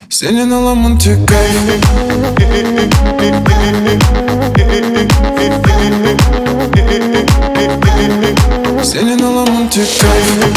Senin alamın tek kaydı. Senin alamın tek kaydı.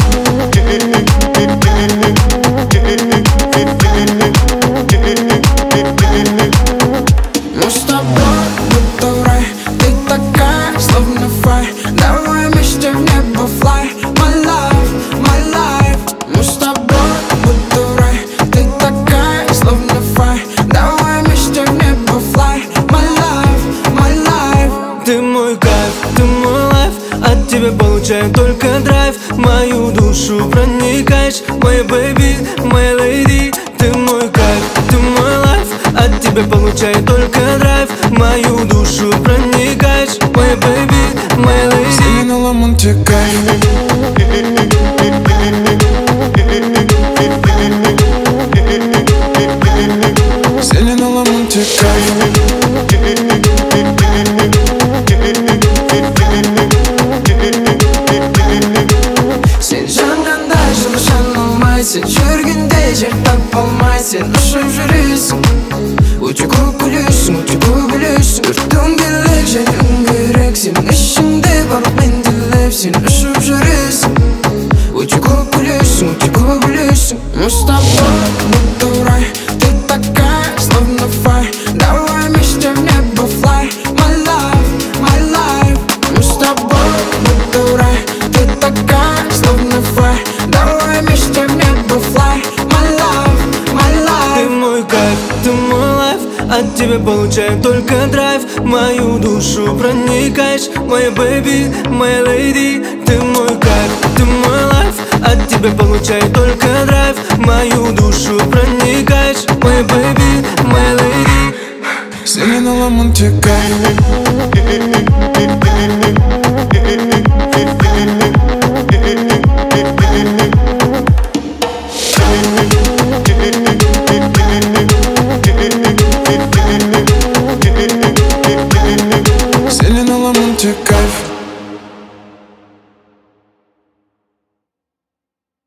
Мы с тобой будто в рай. Ты такая, словно фай. Давай вместе в небо fly. My life, my life. Мы с тобой будто в рай. Ты такая, словно фай. Давай вместе в небо fly. My life, my life. Ты мой кайф, ты мой лайф. От тебя получаю только драйв. Мою душу проникаешь, моя бэйби, моя леди. Ты мой кайф, ты мой лайф. От тебя получаю только драйв. Мою душу проникаешь, моя бэйби, моя леди. Senin alamın tek kaydı. Senin alamın tek kaydı. Сен жанғанда жылы жанылмай, сен жүргенде жер тапалмай, сен ұшып жүресің. Өте көп күлесің, өте көп білесің. Өрттің келек жәнің керек, сенің ішіңде барлық мен тілеп, сен ұшып жүресің. Өте көп күлесің, өте көп білесің. Мы с тобой будто в рай. Ты такая, словно фай. Давай вместе в небо fly. My life, my life. Мы с тобой будто в рай. Ты такая, словно фай. Давай вместе в небо fly. My life, my life. Ты мой кайф, ты мой лайф. От тебя получаю только драйв. Мою душу проникаешь, моя бэйби, моя леди. Ты мой кайф, ты мой лайф. От тебя получаю только драйв. Мою душу проникаешь, моя бэйби, моя леди. Senin alamın tek kaydı.